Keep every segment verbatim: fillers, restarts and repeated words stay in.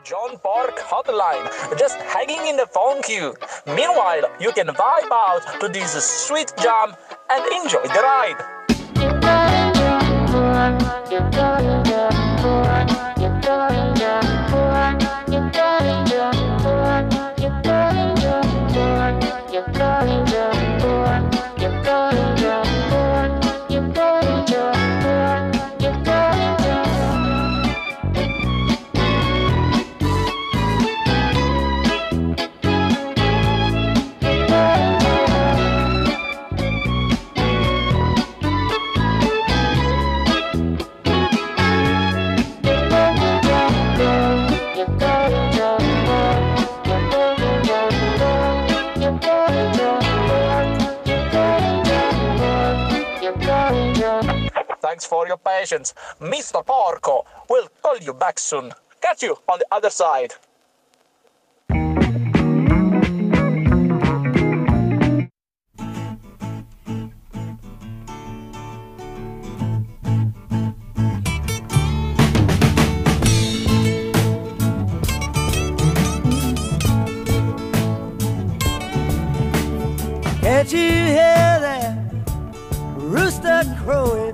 John Park Hotline, just hanging in the phone queue. Meanwhile, you can vibe out to this sweet jam and enjoy the ride. Thanks for your patience. Mister Porco will call you back soon. Catch you on the other side. Can't you hear that rooster crowing?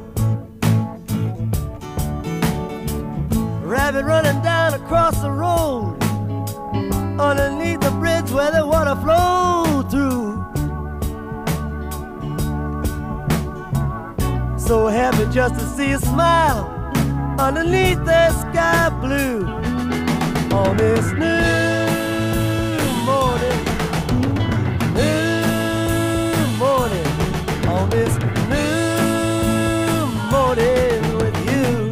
Rabbit running down across the road, underneath the bridge where the water flowed through. So happy just to see a smile underneath the sky blue on this new morning, new morning, on this new morning with you.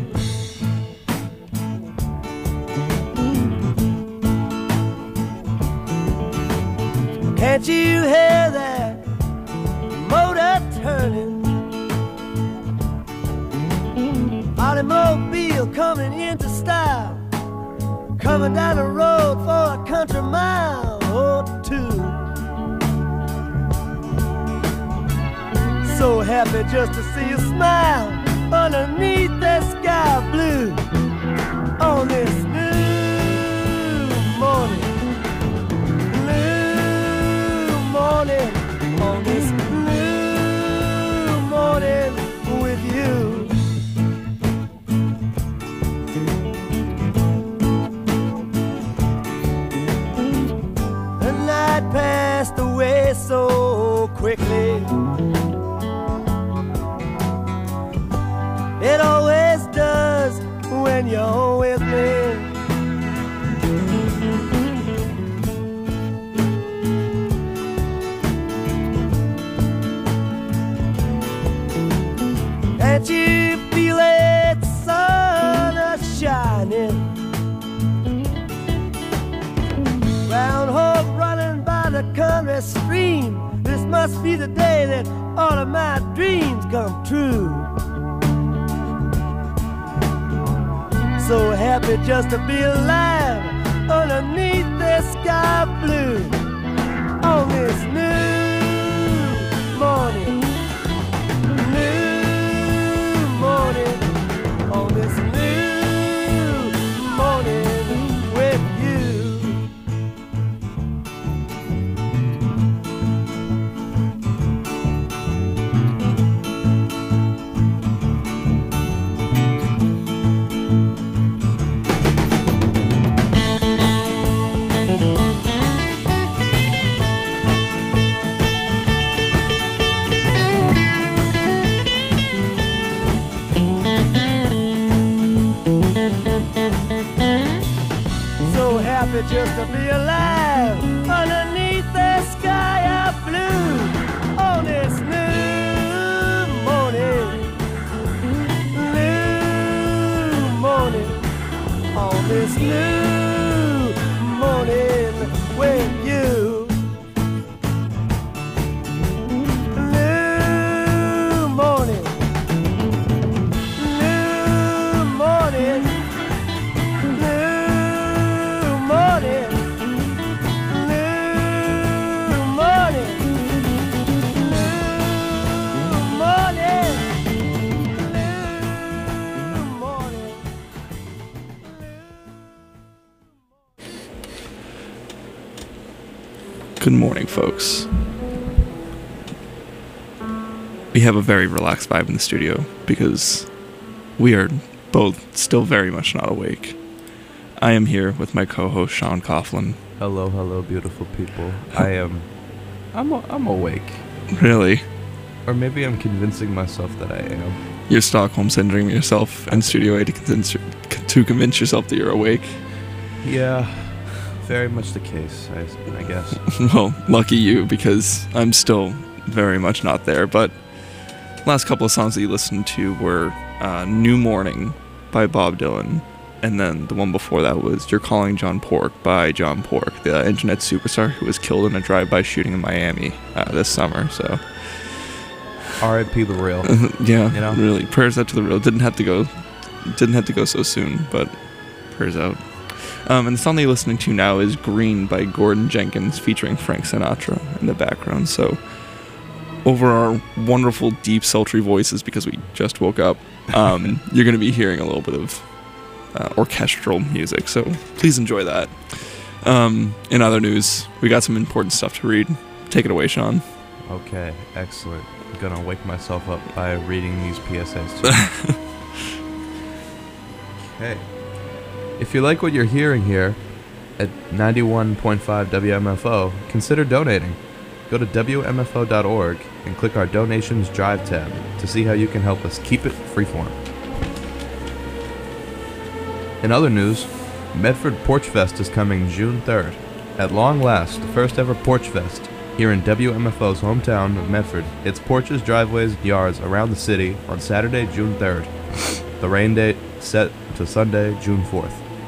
Can't you hear that motor turning? Automobile coming into style, coming down the road for a country mile or two. So happy just to see you smile underneath the sky blue on this new morning. Morning, on this new morning with you. The night passed away so quickly. It always does when you're with me. Can't you feel it, sun is shining? Round hog running by the country stream. This must be the day that all of my dreams come true. So happy just to be alive underneath the sky blue on this new morning. On this new morning with you. Just to be alive underneath the sky of blue on this new morning, new morning, on this new morning with you. New morning, new morning. Good morning, folks. We have a very relaxed vibe in the studio because we are both still very much not awake. I am here with my co-host Sean Coughlin. Hello, hello, beautiful people. I am, I'm, I'm awake. Really? Or maybe I'm convincing myself that I am. You're Stockholm syndrome yourself in Studio A to convince, to convince yourself that you're awake. Yeah, very much the case, I, I guess. Well, lucky you, because I'm still very much not there. But last couple of songs that you listened to were uh, New Morning by Bob Dylan, and then the one before that was You're Calling John Pork by John Pork, the internet superstar who was killed in a drive-by shooting in Miami uh, this summer. So R I P the real. Yeah, you know? Really. Prayers out to the real. Didn't have to go, didn't have to go so soon, but prayers out. Um, and the song that you're listening to now is Green by Gordon Jenkins featuring Frank Sinatra in the background. So over our wonderful, deep, sultry voices, because we just woke up, um, you're going to be hearing a little bit of uh, orchestral music. So please enjoy that. Um, in other news, we got some important stuff to read. Take it away, Sean. Okay, excellent. I'm going to wake myself up by reading these P S As too. Okay. If you like what you're hearing here at ninety-one point five W M F O, consider donating. Go to W M F O dot org and click our Donations Drive tab to see how you can help us keep it freeform. In other news, Medford Porch Fest is coming June third. At long last, the first ever Porch Fest here in W M F O's hometown of Medford. It's porches, driveways, and yards around the city on Saturday, June third. The rain date set to Sunday, June fourth.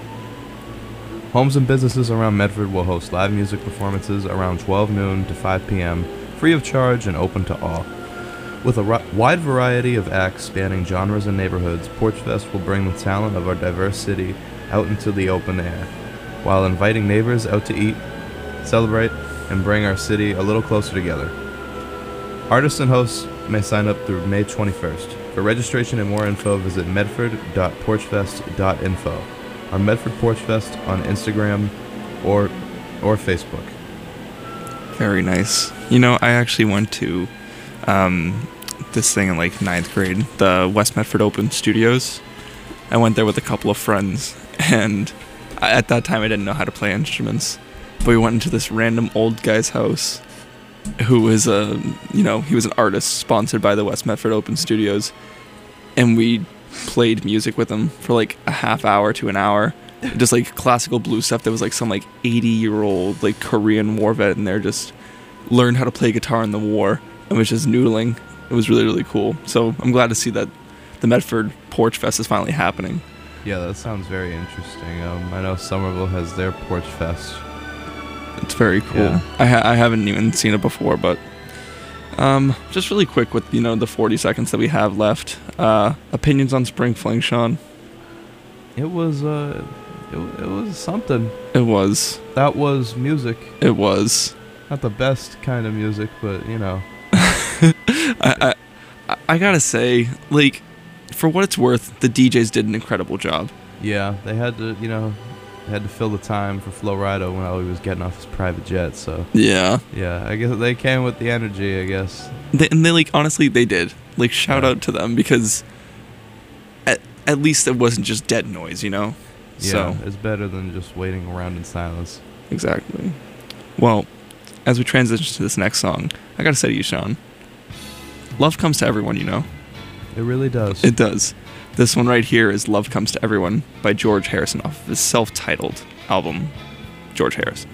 Homes and businesses around Medford will host live music performances around twelve noon to five p.m., free of charge and open to all. With a ri- wide variety of acts spanning genres and neighborhoods, Porch Fest will bring the talent of our diverse city out into the open air, while inviting neighbors out to eat, celebrate, and bring our city a little closer together. Artists and hosts may sign up through May twenty-first. For registration and more info, visit medford dot porchfest dot info. Our Medford Porch Fest on Instagram or or Facebook. Very nice. You know, I actually went to um, this thing in like ninth grade, the West Medford Open Studios. I went there with a couple of friends, and I, at that time I didn't know how to play instruments. But we went into this random old guy's house who was a, you know, he was an artist sponsored by the West Medford Open Studios, and we played music with him for like a half hour to an hour, just like classical blues stuff. There was like some like eighty year old like Korean war vet in there, just learned how to play guitar in the war and was just noodling. It was really, really cool. So I'm glad to see that the Medford Porch Fest is finally happening. Yeah, that sounds very interesting. Um, I know Somerville has their Porch Fest. It's very cool. Yeah. I ha- I haven't even seen it before, but um, just really quick with, you know, the forty seconds that we have left. Uh, opinions on Spring Fling, Sean? It was uh, it, it was something. It was. That was music. It was. Not the best kind of music, but you know. I, I I gotta say, like, for what it's worth, the D Js did an incredible job. Yeah, they had to, you know, they had to fill the time for Flo Rida when he was getting off his private jet. So Yeah. yeah, I guess they came with the energy. I guess. They, and they like honestly they did. Like shout Yeah. out to them, because at at least it wasn't just dead noise, you know. Yeah, So it's better than just waiting around in silence. exactly. Well, as we transition to this next song, I gotta say to you, Sean, love comes to everyone, you know. It really does. It does. This one right here is Love Comes to Everyone by George Harrison off of his self-titled album, George Harrison.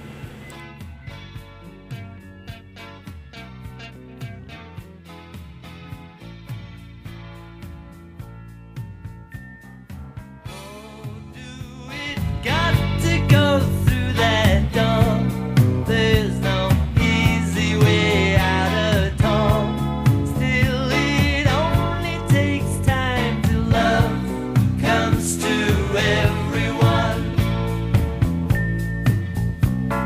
Got to go through that door. There's no easy way out at all. Still, it only takes time till love comes to everyone.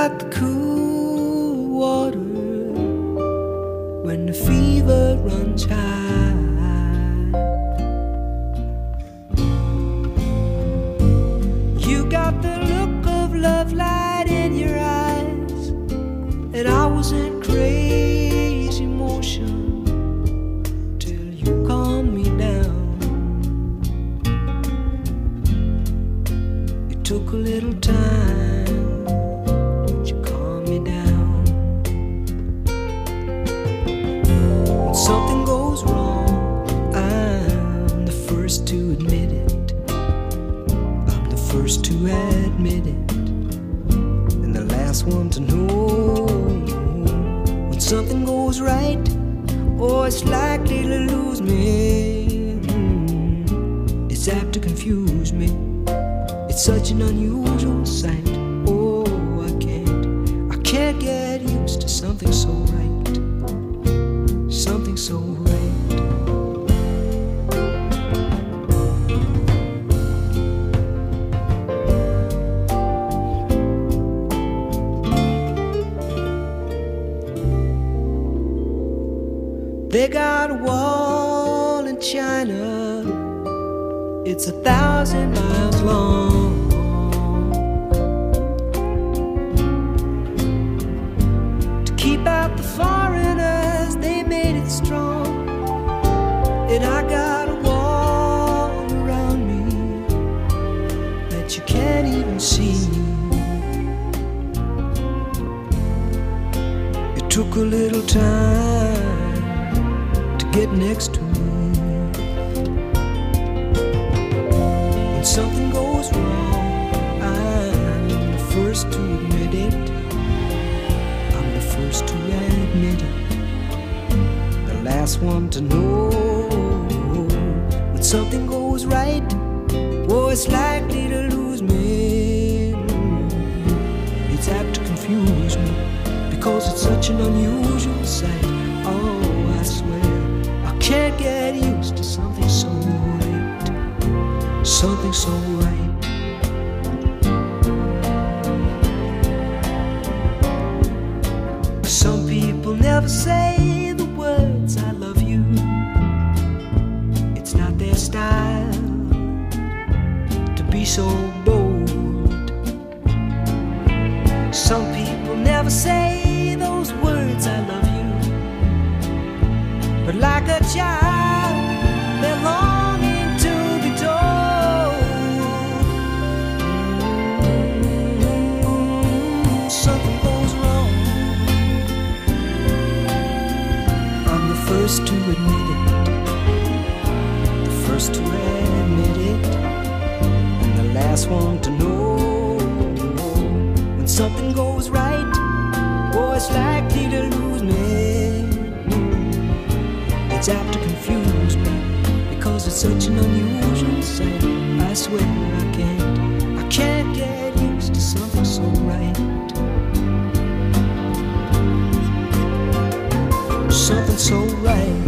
got the cool water when the fever runs high. You got the look of love light in your eyes, and I was in crazy motion till you calmed me down. It took a little time, but you calmed me down. When something goes wrong, I'm the first to admit it. I'm the first to admit it, and the last one to know. When something goes right, oh, it's likely to lose me. Mm, It's apt to confuse me. It's such an unusual sight. Oh, I can't, I can't get used to something so right, something so right. They got a wall in China, it's a thousand miles long. To keep out the foreigners, they made it strong. And I got a wall around me that you can't even see. It took a little time get next to me. When something goes wrong, I'm the first to admit it. I'm the first to admit it, the last one to know. When something goes right, oh, it's likely to lose me. It's apt to confuse me, because it's such an unusual sight. Oh, I swear can't get used to something so right, something so right. Some people never say the words I love you. It's not their style to be so bold. Some people never say those words I love you. But like a child, they're longing to be told. Mm, Something goes wrong, I'm the first to admit it, the first to admit it, and the last one to know. When something goes right, oh, it's likely to lose me. It's apt to confuse me, because it's such an unusual sight. I swear I can't, I can't get used to something so right, something so right.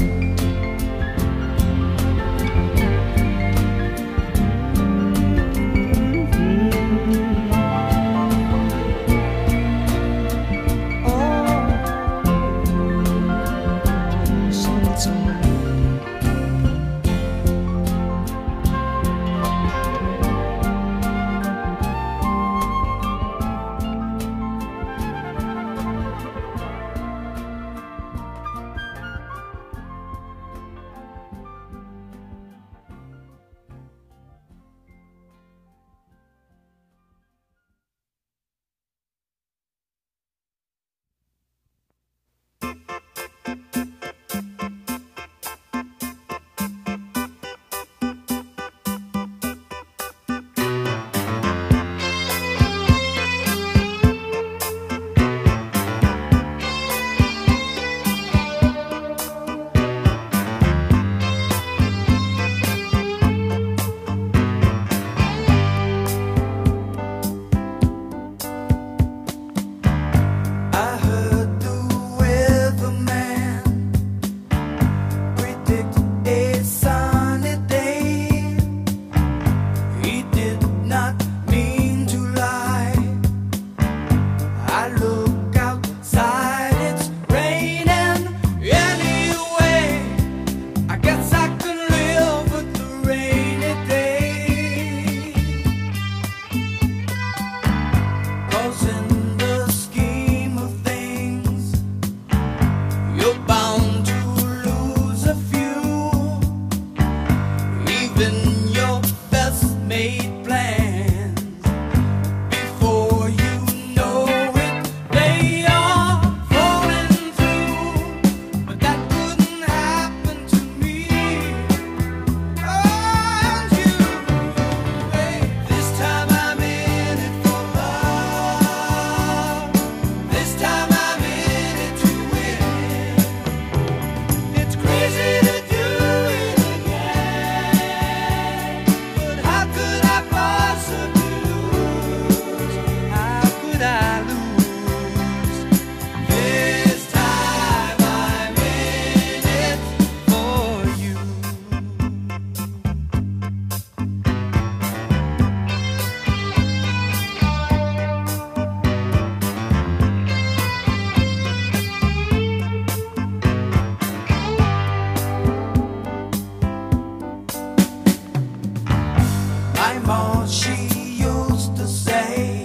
know she used to say,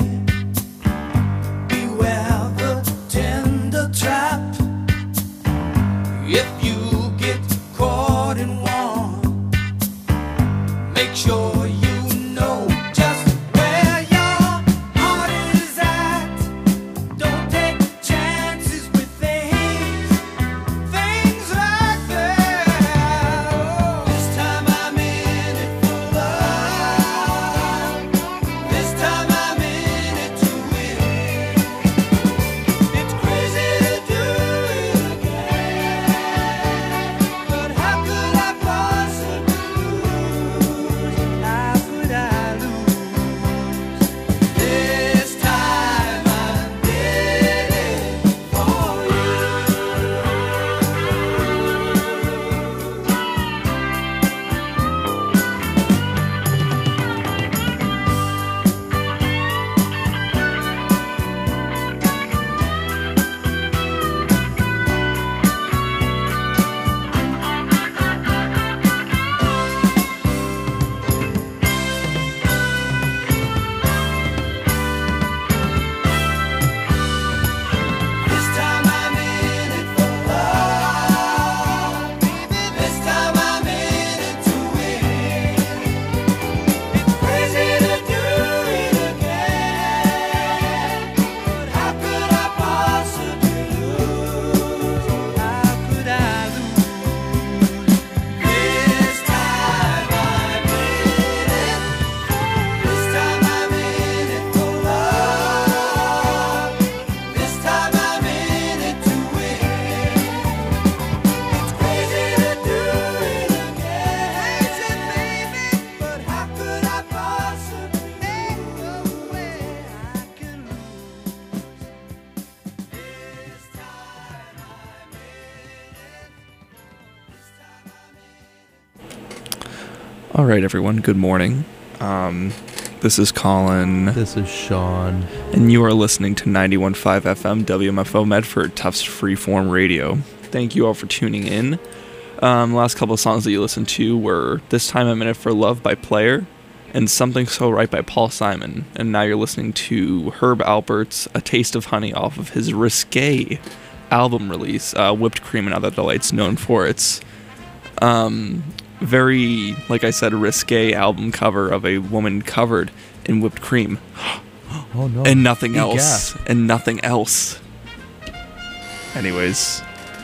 beware the tender trap. If you get caught in one, make sure you know just where your heart is at. Don't take chances with things, things like that. This time I'm in it for love. This time I'm in it to win. It's crazy to do it again, but how could I possibly lose? How could I lose? This time I did it for you. This time I'm in it for love. This time I'm in it to win. It's crazy to do it again, but how could I possibly lose? How could I lose? This time I'm in it. This time I'm in it for love. This time I'm in it to win. It's crazy to do it again, baby, but how could I possibly lose? I can lose. This time I'm in it. This time I'm in it. All right, everyone. Good morning. Um, this is Colin, This is Sean. and you are listening to ninety-one point five F M W M F O Medford, Tufts Freeform Radio. Thank you all for tuning in. Um, last couple of songs that you listened to were "This Time I'm in It for Love" by Player and "Something So Right" by Paul Simon. And now you're listening to Herb Alpert's "A Taste of Honey" off of his Risque album release, uh, "Whipped Cream and Other Delights," known for its um, very, like I said, risque album cover of a woman covered in whipped cream Oh no. and nothing He else. gasped. And nothing else. Anyways,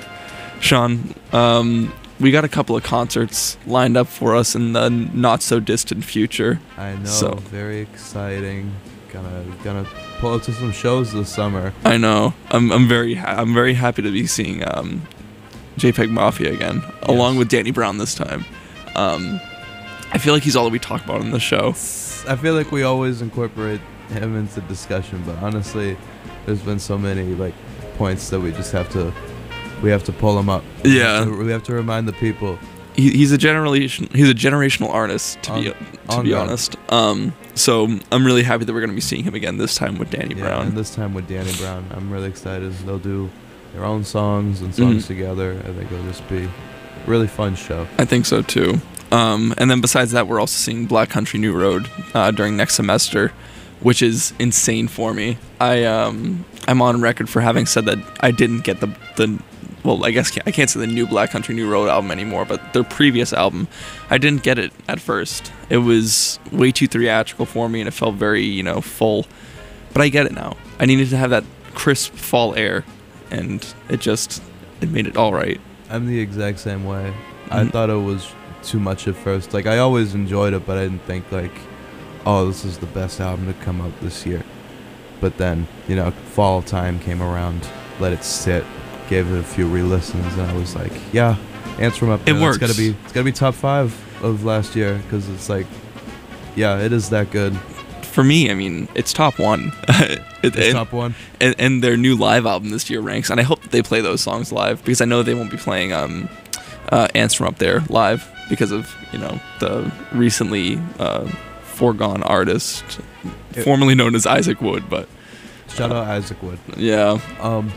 Sean, um, we got a couple of concerts lined up for us in the not so distant future. I know. So- Very exciting. Gonna gonna pull up to some shows this summer. I know. I'm I'm very ha- I'm very happy to be seeing um, JPEG Mafia again, along with Danny Brown this time. Um, I feel like he's all that we talk about on the show. I feel like we always incorporate him into discussion, but honestly, there's been so many like points that we just have to we have to pull him up. Yeah. we have to, we have to remind the people. He, he's a generation he's a generational artist to be On- to on be God. honest. Um, so I'm really happy that we're gonna be seeing him again this time with Danny Yeah, Brown. and this time with Danny Brown, I'm really excited. They'll do their own songs and songs Mhm. together. I think it'll just be a really fun show. I think so too. Um, and then besides that, we're also seeing Black Country New Road uh, during next semester, which is insane for me. I um, I'm on record for having said that I didn't get the the well, I guess I can't say the new Black Country New Road album anymore, but their previous album, I didn't get it at first. It was way too theatrical for me, and it felt very, you know, full. But I get it now. I needed to have that crisp fall air, and it just it made it all right. I'm the exact same way. I Mhm. thought it was too much at first. Like I always enjoyed it, but I didn't think like, oh, this is the best album to come out this year. But then, you know, fall time came around, let it sit, gave it a few re-listens, and I was like, yeah, Ants from Up It There, works. It's gotta be, it's gotta be top five of last year because it's like, yeah, it is that good. For me, I mean, it's top one. it, It's and, top one. and, and their new live album this year ranks, and I hope that they play those songs live because I know they won't be playing um, uh, Ants from Up There live because of, you know, the recently uh, foregone artist, It- formerly known as Isaac Wood. But Shout out Isaac Wood. yeah, Um,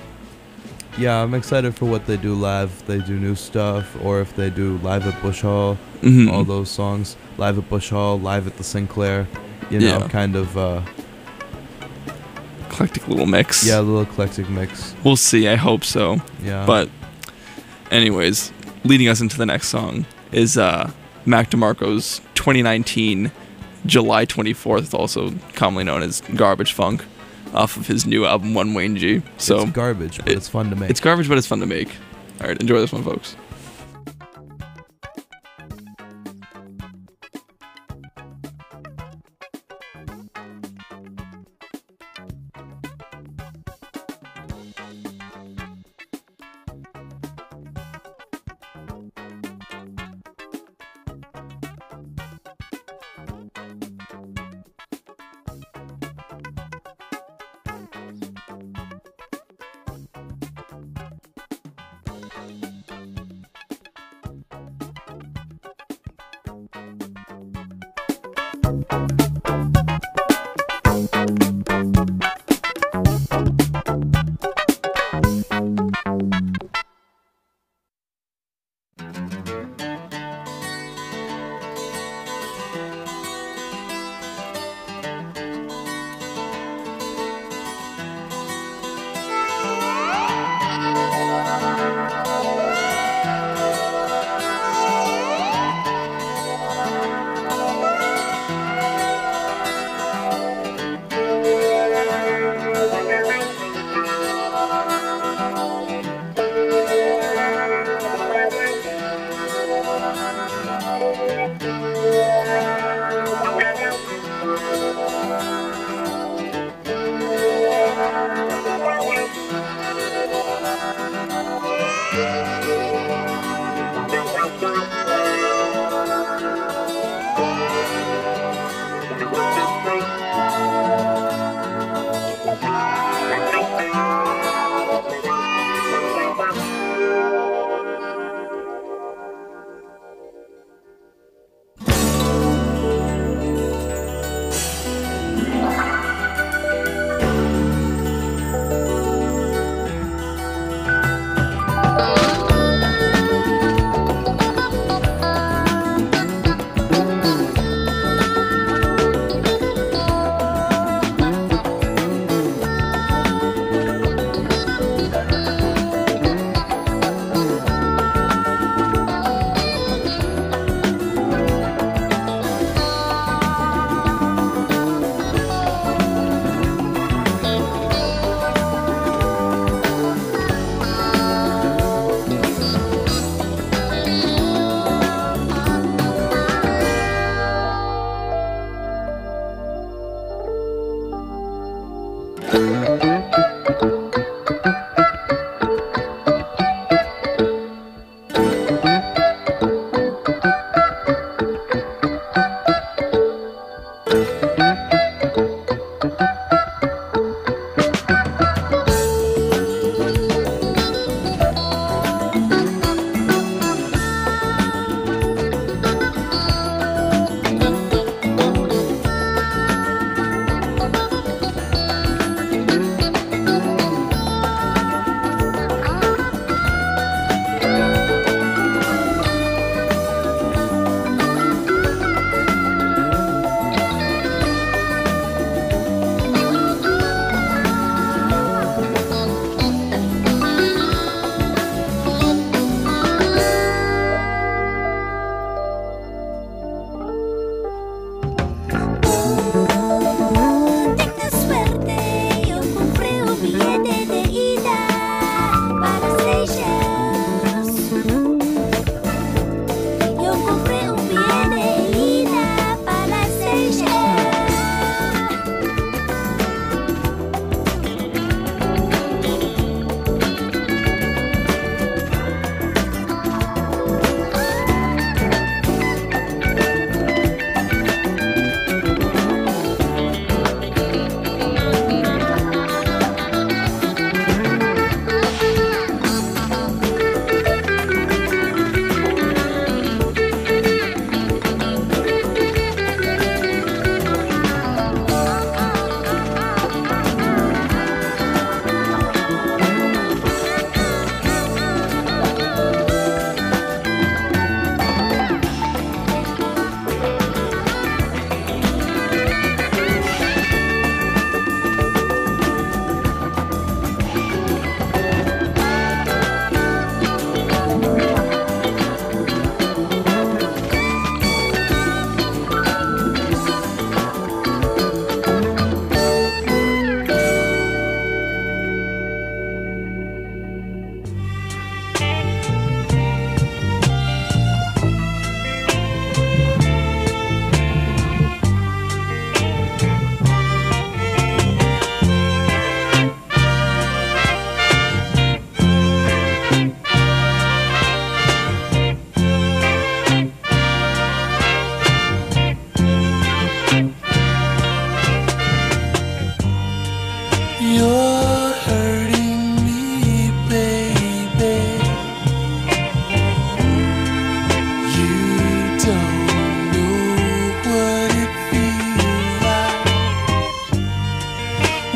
yeah, I'm excited for what they do live. If they do new stuff, or if they do live at Bush Hall, Mhm. all those songs. Live at Bush Hall, live at the Sinclair. you know, Yeah. kind of, uh, Eclectic little mix. yeah, a little eclectic mix. We'll see. I hope so. Yeah. But, anyways, leading us into the next song is uh, Mac DeMarco's twenty nineteen July twenty-fourth, also commonly known as Garbage Funk, off of his new album One Wayne G. So it's garbage, but it- it's fun to make. it's garbage, but it's fun to make. All right, enjoy this one, folks.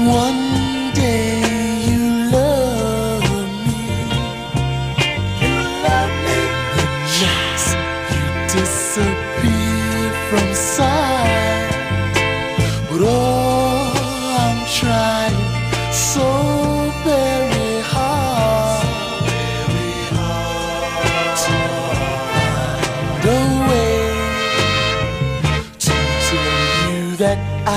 One day you love me, you love me. Yes, you disappear from sight. But oh, I'm trying so very hard, very hard to find a way to tell you that I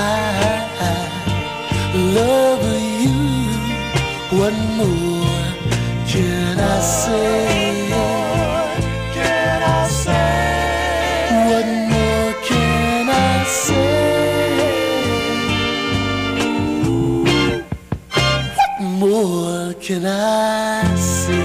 love you. What more can I say? Can I say? What more can I say? What more can I say?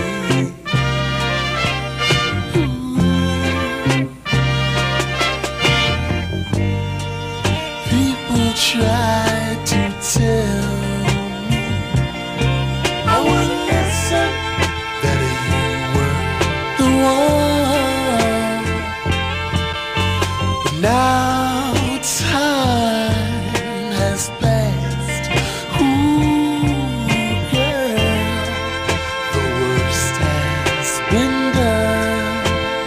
People try to tell me I would listen, that you were the one. But now time has passed. Ooh, girl, the worst has been done.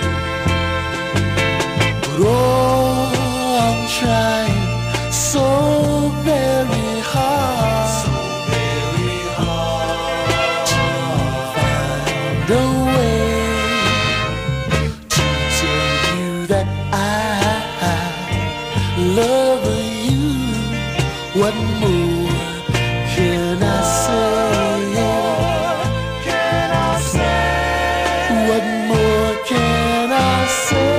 But oh, I'm trying so very hard, so very hard to find a way to tell you that I love you. What more can I say? Can I say? What more can I say?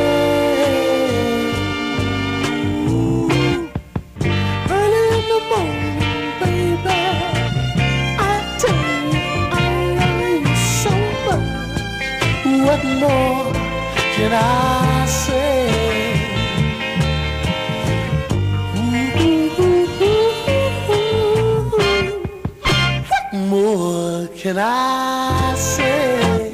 Early in the morning, baby, I tell you I love you so much. What more can I say? What more can I say?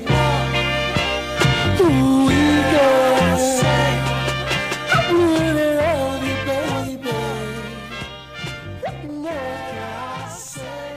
Ooh, girl, I really love you, baby. What more can I say?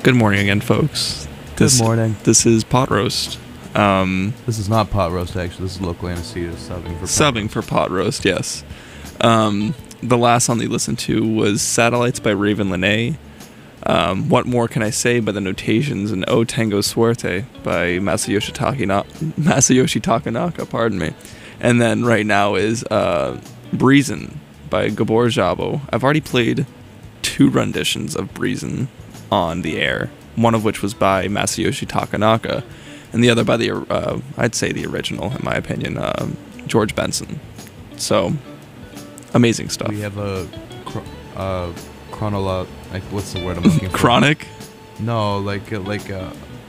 Good morning again, folks. This, Good morning. This is Pot Roast. Um, This is not Pot Roast, actually. This is Local Anesthesia subbing for Pot subbing for Pot Roast, yes. Um, the last song they listened to was Satellites by Raven Lene. Um, What More Can I Say by the Notations, and O Tango Suerte by Masayoshi, Takina- Masayoshi Takanaka, pardon me. And then right now is uh, Breezin' by Gabor Jabo. I've already played two renditions of Breezin' on the air, one of which was by Masayoshi Takanaka, and the other by the, uh, I'd say the original, in my opinion, uh, George Benson. So, amazing stuff. We have a chro- uh, chronolo- like, what's the word I'm looking for? Chronic? No, like, uh, like, uh,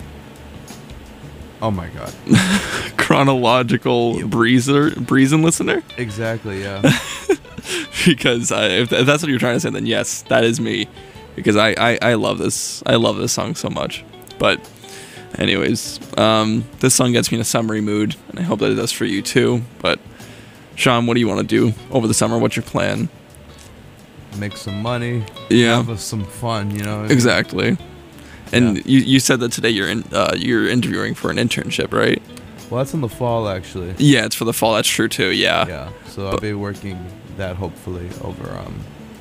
oh my god. Chronological breezer, breezin' listener? Exactly, yeah. Because I, if, if that's what you're trying to say, then yes, that is me. Because I, I, I love this. I love this song so much. But anyways, um, this song gets me in a summery mood, and I hope that it does for you too. But Sean, what do you want to do over the summer? What's your plan? Make some money. Yeah. Have us some fun, you know? Exactly. And Yeah. you, you said that today you're in uh, you're interviewing for an internship, right? Well, that's in the fall, actually. Yeah, it's for the fall. That's true too. Yeah. Yeah, so I'll But- be working that hopefully over um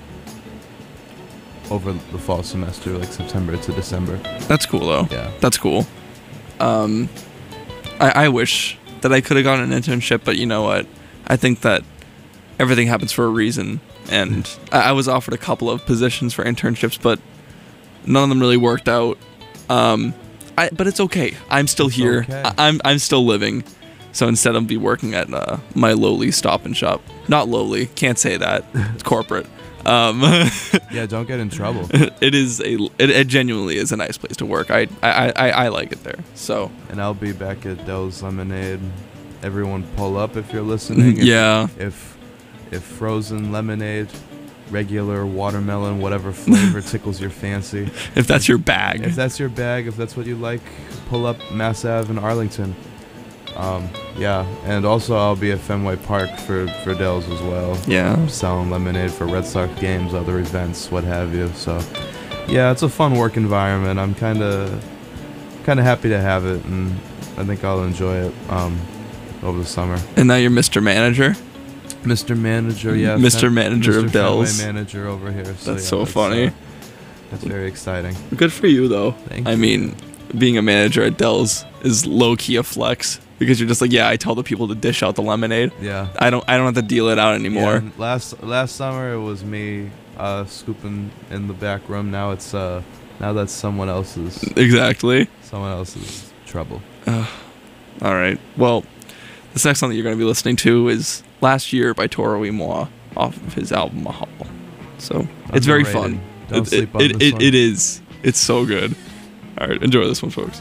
over the fall semester, like September to December. That's cool though. Yeah. That's cool. Um, I, I wish that I could have gotten an internship, but you know what? I think that everything happens for a reason, and I, I was offered a couple of positions for internships, but none of them really worked out. Um, I, but it's okay. I'm still It's here. okay. I, I'm I'm still living. So instead, I'll be working at uh, my lowly Stop and Shop. Not lowly. Can't say that. It's corporate. Um, Yeah, don't get in trouble. it is a. It, it genuinely is a nice place to work. I I, I, I like it there. So And I'll be back at Dell's Lemonade. Everyone pull up if you're listening. If, yeah. If if frozen lemonade, regular watermelon, whatever flavor tickles your fancy. If that's your bag. If that's your bag, if that's what you like, pull up Mass Ave in Arlington. Um, yeah, and also I'll be at Fenway Park for, for Dell's as well. Yeah. Selling lemonade for Red Sox games, other events, what have you. So, yeah, it's a fun work environment. I'm kind of kind of happy to have it, and I think I'll enjoy it um, over the summer. And now you're Mister Manager. Mister Manager, yeah. Mister Fen- Manager Mister of Dell's. Fenway Manager over here. So, That's yeah, so funny. uh, that's very exciting. Good for you, though. Thank I you. mean, being a manager at Dell's is low key a flex because you're just like, yeah, I tell the people to dish out the lemonade. Yeah. I don't. I don't have to deal it out anymore. Yeah, and last last summer it was me uh, scooping in the back room. Now it's uh now that's someone else's Exactly. someone else's trouble. All right. Well, this next song that you're going to be listening to is "Last Year" by Toro Imoa off of his album Mahal. So it's very fun. Underrated. Don't It, sleep it, on it, this it, one. it is. It's so good. All right, enjoy this one, folks.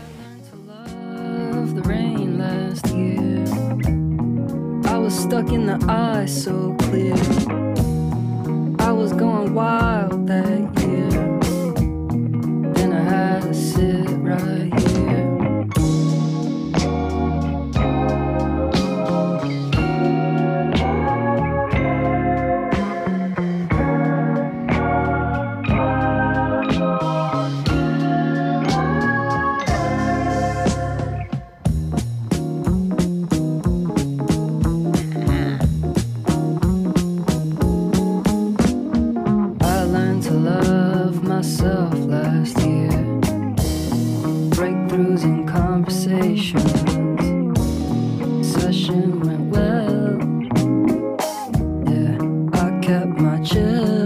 Of the rain last year, I was stuck in the ice so clear. I was going wild that year. Then I had to sit right here. I learned to love myself last year. Breakthroughs in conversations. Session went well. Yeah, I kept my chill.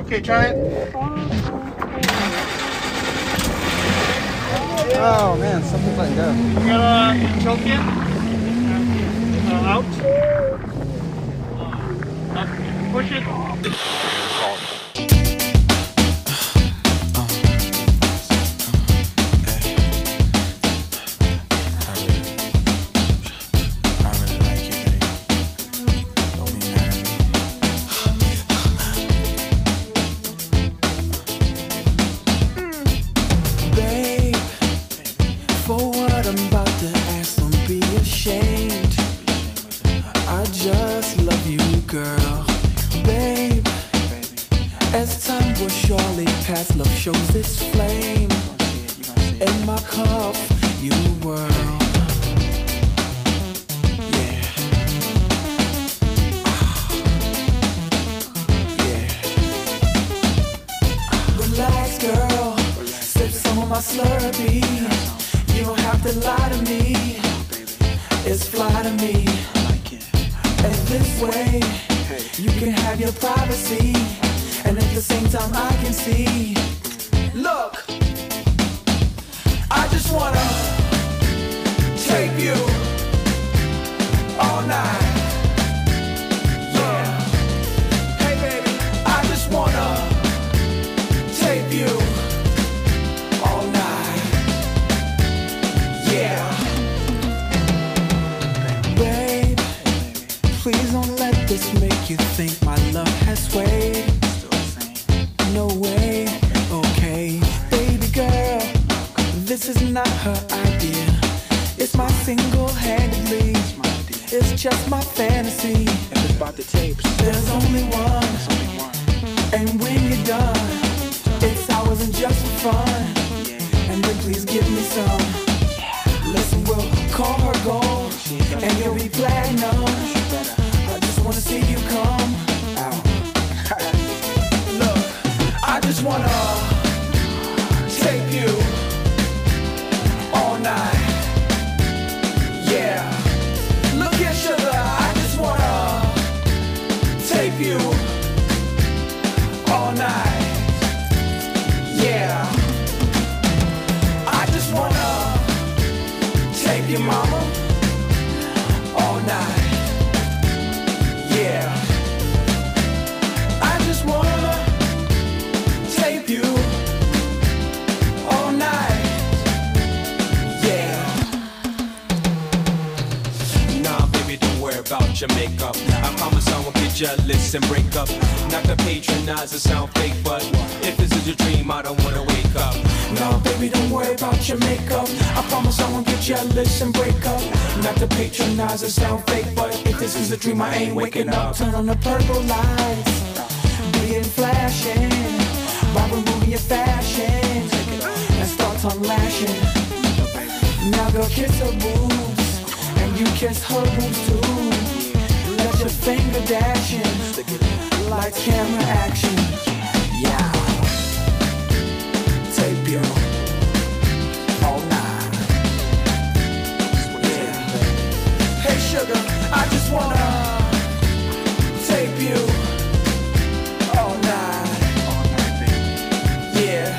Okay, try it. Oh man, something's letting go. You got a choke in? Uh, out. Uh, up. Push it. Babe, for what I'm about to ask, don't be ashamed. I just love you, girl. Babe, as time will surely pass, love shows its flame. In my cup, you whirl. Yeah. Yeah. Relax, girl. Sip some of my Slurpee. You don't have to lie to me. It's fly to me. And this way, you can have your privacy. And at the same time, I can see. Look, I just wanna tape you all night. Yeah. Hey, baby, I just wanna tape you all night. Yeah. Babe, please don't let this make you think my love has swayed. No way, okay. Baby girl, this is not her idea. It's my single-handedly. It's just my fantasy. If it's about the tapes, there's only one. And when you're done, it's ours and just for fun. And then please give me some. Listen, we'll call her gold, and you'll be platinum. I just wanna see you come out. Look, I just wanna tape you all night. Yeah. Look here, sugar, I just wanna tape you all night. Yeah. I just wanna tape your mama all night. Yeah. I just wanna tape you all night. Yeah. Nah, baby, don't worry about your makeup. I promise I won't get jealous and break up. Not to patronize or sound fake, but if this is a dream, I don't wanna wake up. No, baby, don't worry about your makeup. I promise I won't get jealous and break up. Not to patronize or sound fake, but if this is a dream, I ain't waking up. Turn on the purple lights, being flashing, while removing your fashion, and start on lashing. Now go kiss her boobs, and you kiss her boobs too. Let your finger dashing, lights, camera, action. Yeah. Tape you all night. Yeah. Hey sugar, I just wanna tape you all night. Yeah.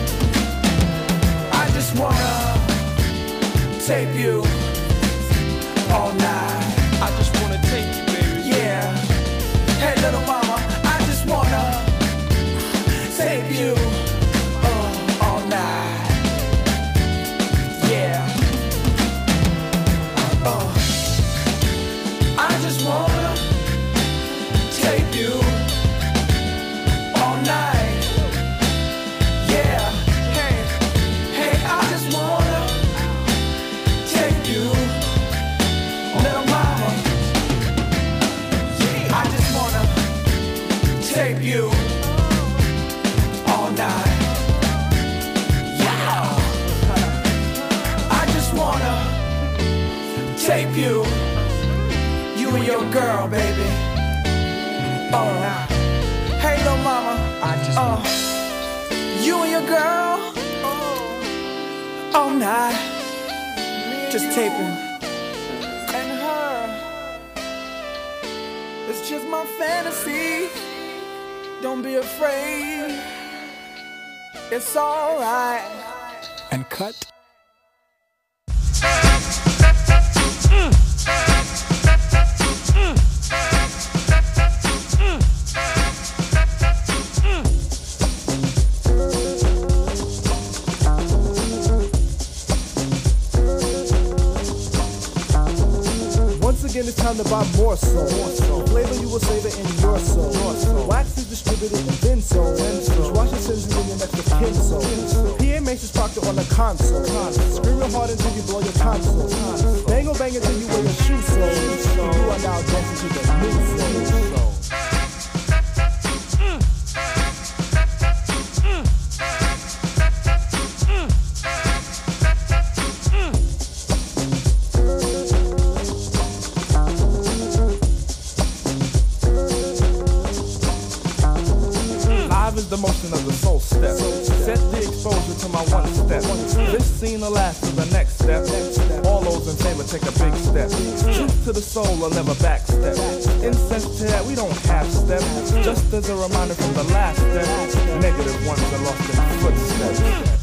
I just wanna tape you all night. I just wanna take you, baby. Yeah. Hey little mama, I just wanna tape you uh, all night. Yeah. Uh, I just wanna tape you all night. Yeah. Hey, hey, I just wanna tape you, little mama. I just wanna tape you all night. Yeah. I just wanna tape you, you and your girl, baby. Oh, hey, little mama. I just uh, you and your girl all night, just taping. And her, it's just my fantasy. Don't be afraid. It's alright. And cut. Once again, it's time to buy more soul. The flavor you will savor in your soul. Wax is distributed and then sold. Which washes sends you in your next of kin soul. P A makes its proctor on the console. Screaming hard until you blow your console. Bang or bang until you wear your shoe sole. You are now dancing to the new soul. The motion of the soul step. Set the exposure to my one step. This scene will last to the next step. All those in favor take a big step. Truth to the soul will never backstep. Incense to that, we don't half step. Just as a reminder from the last step. Negative ones are lost in footsteps.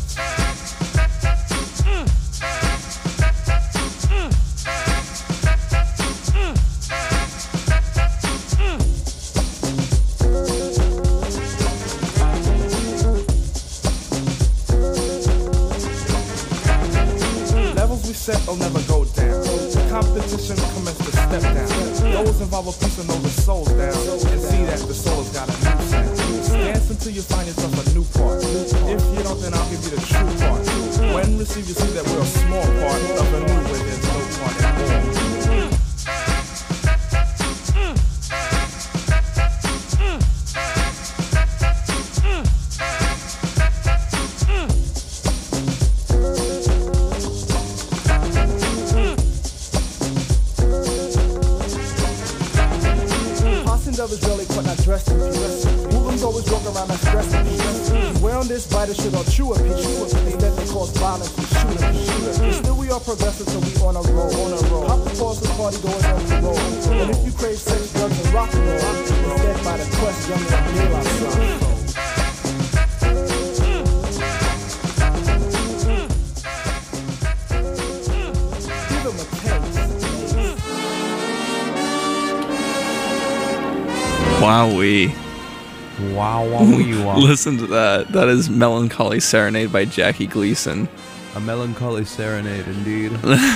Will never go down. Competition commence to step down. Those involved a piece of know the soul's down. And see that the soul has got a new sound. Dance until you find yourself a new part. If you don't, then I'll give you the true part. When receive, you see that we're a small part of a new where there's no part at all. Others really quite not dressed in peace. Hoodlums always walk around and stressed in peace. Wear on this bite shit or chew a piece. Instead they cause violence and shoot a piece. But still we are progressive till we on a roll. On a roll. Hop the pause with party goers on the roll. And if you crave sex, drugs, and rock and roll, instead by the quest, young and real outside. Wowee. Wow, wowee, wow. Listen to that. That is Melancholy Serenade by Jackie Gleason. A melancholy serenade, indeed.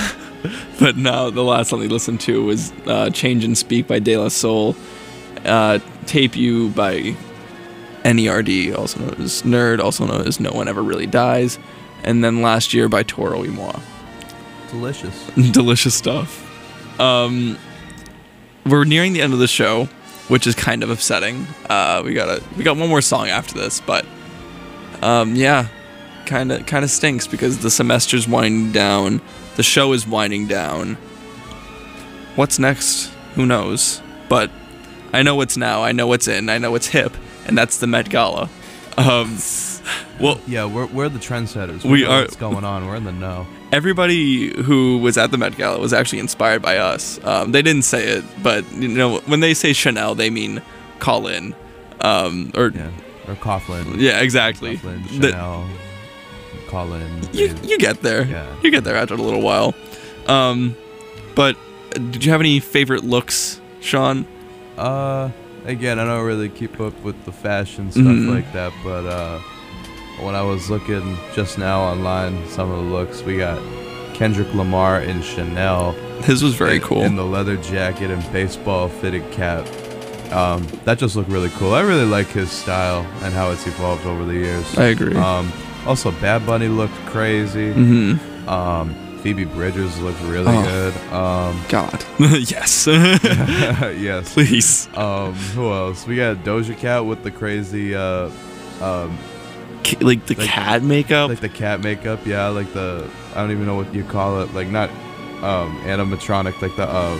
But no, the last song we listened to was uh, Change and Speak by De La Soul. Uh, Tape You by N E R D, also known as Nerd, also known as No One Ever Really Dies. And then Last Year by Toro y Moi. Delicious. Delicious stuff. Um, we're nearing the end of the show, which is kind of upsetting. Uh, we got a we got one more song after this, but um, yeah, kind of kind of stinks because the semester's winding down, the show is winding down. What's next? Who knows? But I know what's now. I know what's in. I know what's hip, and that's the Met Gala. Um, well, yeah, we're we're the trendsetters. We, we know are. What's going on? We're in the know. Everybody who was at the Met Gala was actually inspired by us. Um, they didn't say it, but you know, when they say Chanel, they mean Colin, um, or yeah, or Coughlin. Yeah, exactly. Coughlin, Chanel, the, Colin. You you get there. Yeah. You get there after a little while. Um, but did you have any favorite looks, Sean? Uh, again, I don't really keep up with the fashion stuff Mhm. like that, but uh. When I was looking just now online, some of the looks, we got Kendrick Lamar in Chanel. His was very in, cool. In the leather jacket and baseball fitted cap. Um, that just looked really cool. I really like his style and how it's evolved over the years. I agree. Um, also, Bad Bunny looked crazy. Mm-hmm. Um, Phoebe Bridgers looked really Oh. good. Um, God. Yes. yes. Please. Um, who else? We got Doja Cat with the crazy... Uh, um, K- like the Like- cat makeup. Like the cat makeup, yeah, like the I don't even know what you call it, like not um animatronic, like the um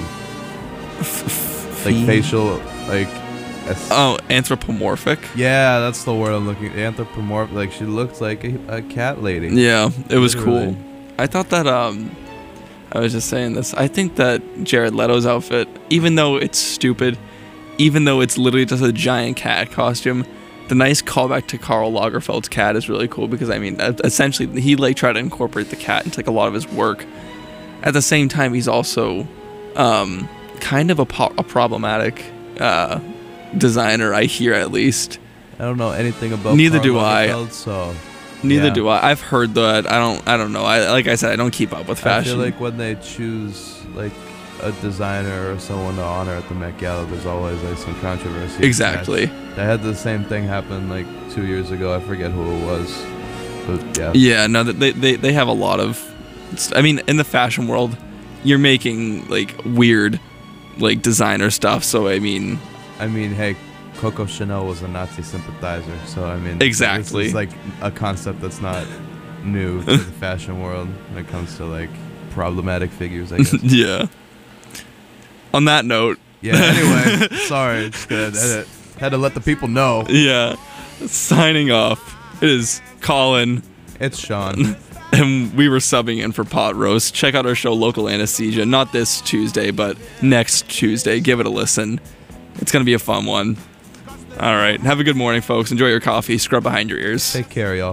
like Fiend. facial, like as- Oh, anthropomorphic. yeah, that's the word I'm looking. Anthropomorphic, like she looked like a, a cat lady. Yeah, it was Literally. cool. I thought that um I was just saying this. I think that Jared Leto's outfit, even though it's stupid, even though it's literally just a giant cat costume, the nice callback to Karl Lagerfeld's cat is really cool because, I mean, essentially he like tried to incorporate the cat into like a lot of his work. At the same time, he's also um, kind of a, po- a problematic uh, designer, I hear at least. I don't know anything about Neither Karl do I. Lagerfeld, so Neither yeah. do I. I've heard that. I don't. I don't know. I like I said, I don't keep up with fashion. I feel like when they choose like a designer or someone to honor at the Met Gala, there's always like some controversy. Exactly. I had the same thing happen like two years ago. I forget who it was, but yeah. Yeah. No. They they they have a lot of. I mean, in the fashion world, you're making like weird, like designer stuff. So I mean. I mean, hey. Coco Chanel was a Nazi sympathizer, so I mean, exactly. This is like a concept that's not new to the fashion world when it comes to like problematic figures, I guess. Yeah. On that note. Yeah. Anyway, sorry, just had, to, had to let the people know. Yeah. Signing off. It is Colin. It's Sean. And we were subbing in for Pot Roast. Check out our show, Local Anesthesia. Not this Tuesday, but next Tuesday. Give it a listen. It's gonna be a fun one. All right. Have a good morning, folks. Enjoy your coffee. Scrub behind your ears. Take care, y'all.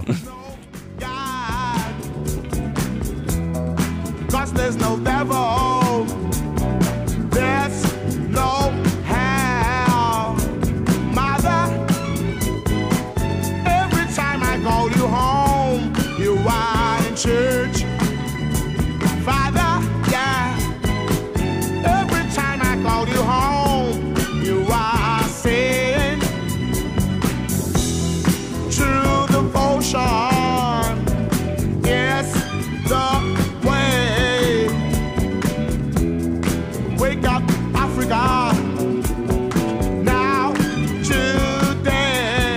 Cause there's no devil. There's no hell. Mother, every time I call you home, you are in church. Father, yeah. Every time I call you home, you are saying true devotion, yes, the way. Wake up, Africa, now, today.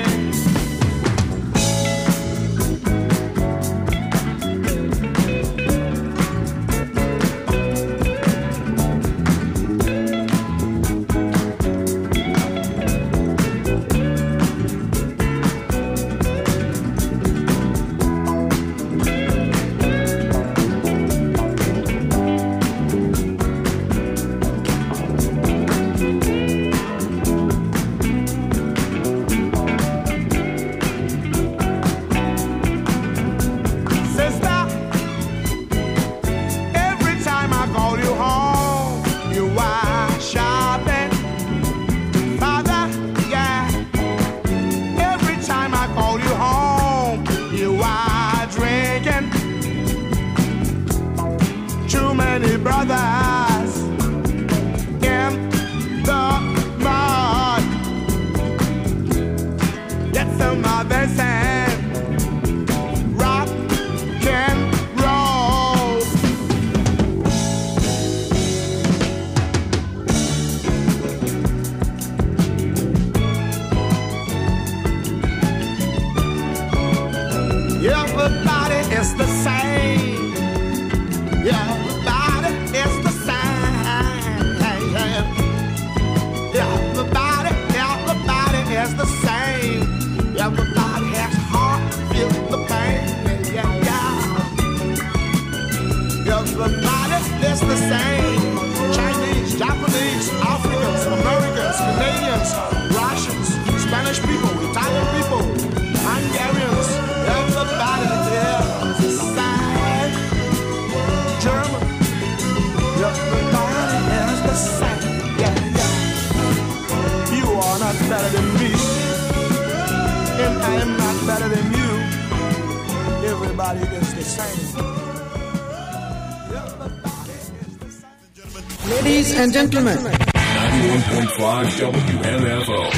Brothers in the mud. Get some of this and rock and roll. Everybody is the same. Yeah. The same. Everybody has heart, feel the pain. Yeah, yeah. Everybody is the same. Chinese, Japanese, Africans, Americans, Canadians, Russians, Spanish people, Italian people, Hungarians. Everybody is the same. German. Everybody is the same. Yeah, yeah. You are not better than me. And I am not better than you. Everybody is the same. Ladies and gentlemen, ninety-one point five W M F O.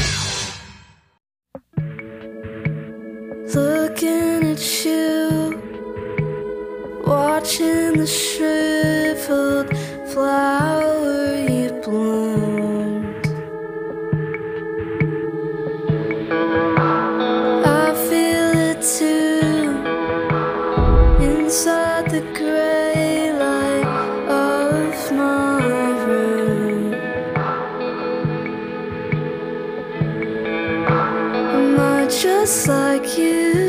Looking at you, watching the shriveled flower you bloomed. I feel it too, inside the gray light of my room. Am I just like you?